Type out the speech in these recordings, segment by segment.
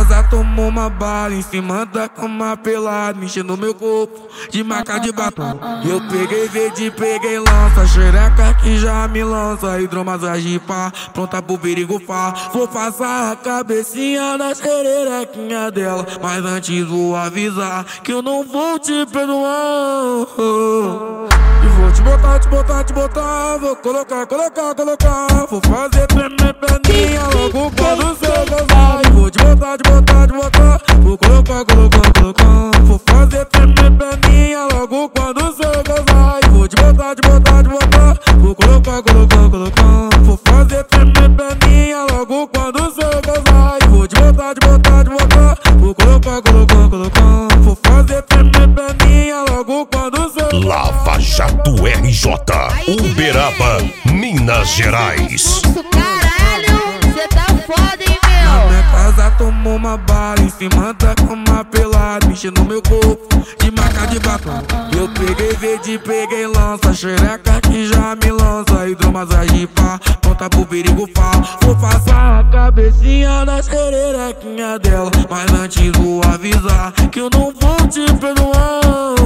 casa tomou uma bala, em cima da cama pelado, mexendo meu corpo de marca de batom. Eu peguei verde, peguei lança, xereca que já me lança, hidromassagem pá, pronta pro perigo fá. Vou passar a cabecinha na xererequinha dela, mas antes vou avisar que eu não vou te perdoar. E vou te botar, vou colocar. Vou fazer tremer perninha logo quando cê gozar. E vou te botar, vou colocar. Vou fazer tremer perninha logo quando cê gozar. E vou te botar, vou colocar. Vou fazer tremer perninha logo quando cê gozar. E vou te botar, vou colocar. Vou fazer tremer perninha logo quando cê gozar. Lava Jato RJ, Uberaba, Minas Gerais. Caralho, cê tá foda, hein, meu? Na minha casa tomou uma bala, em cima da cama pelado, mexendo meu corpo de marca de batom. Eu peguei verde, peguei lança, xereca que já me lança, hidromassagem pá, pronta pro perigo fá. Vou passar a cabecinha na xererequinha dela, mas antes vou avisar que eu não vou te perdoar.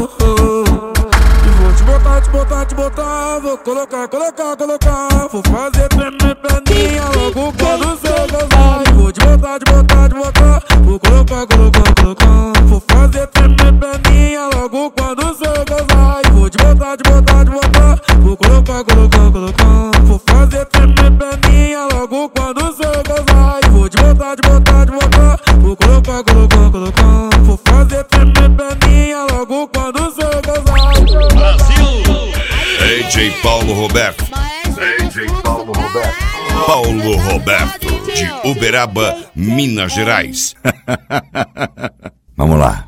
E vou te botar, vou colocar. Vou fazer tremer perninha logo quando cê gozar. E vou te botar, vou colocar. Vou fazer tremer perninha logo quando cê gozar. E vou te botar, vou colocar. Vou fazer tremer perninha logo quando cê gozar. E vou te botar, vou colocar. Vou fazer tremer perninha logo quando cê gozar. DJ Paulo Roberto. Paulo Roberto, de Uberaba, Minas Gerais. Vamos lá.